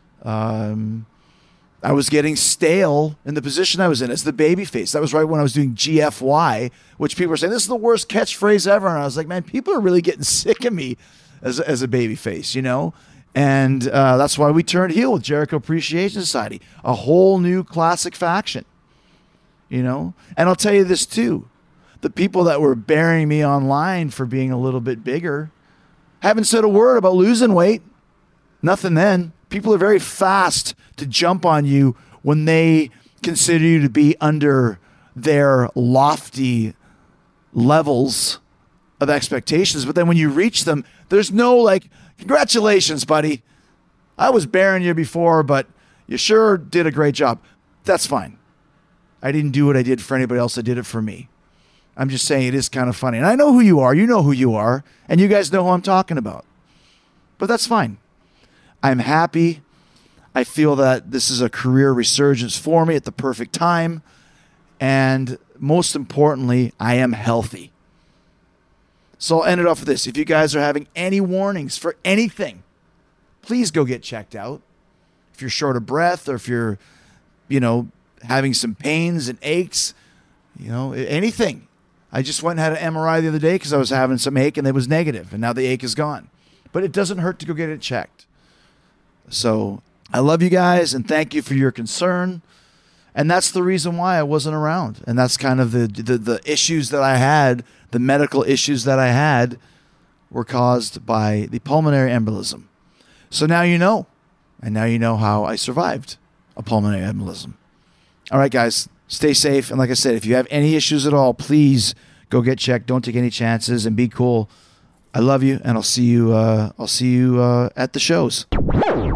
I was getting stale in the position I was in as the babyface. That was right when I was doing GFY, which people were saying, this is the worst catchphrase ever. And I was like, man, people are really getting sick of me as a babyface, And that's why we turned heel with Jericho Appreciation Society, a whole new classic faction, And I'll tell you this too. The people that were burying me online for being a little bit bigger haven't said a word about losing weight. Nothing then. People are very fast to jump on you when they consider you to be under their lofty levels of expectations. But then when you reach them, there's no congratulations, buddy. I was bearing you before, but you sure did a great job. That's fine. I didn't do what I did for anybody else. I did it for me. I'm just saying it is kind of funny. And I know who you are. You know who you are. And you guys know who I'm talking about. But that's fine. I'm happy. I feel that this is a career resurgence for me at the perfect time. And most importantly, I am healthy. So I'll end it off with this. If you guys are having any warnings for anything, please go get checked out. If you're short of breath or if you're, having some pains and aches, anything. I just went and had an MRI the other day because I was having some ache and it was negative, and now the ache is gone. But it doesn't hurt to go get it checked. So I love you guys and thank you for your concern. And that's the reason why I wasn't around. And that's kind of the issues that I had, the medical issues that I had were caused by the pulmonary embolism. So now you know. And now you know how I survived a pulmonary embolism. All right, guys, stay safe. And like I said, if you have any issues at all, please go get checked. Don't take any chances and be cool. I love you, and I'll see you at the shows.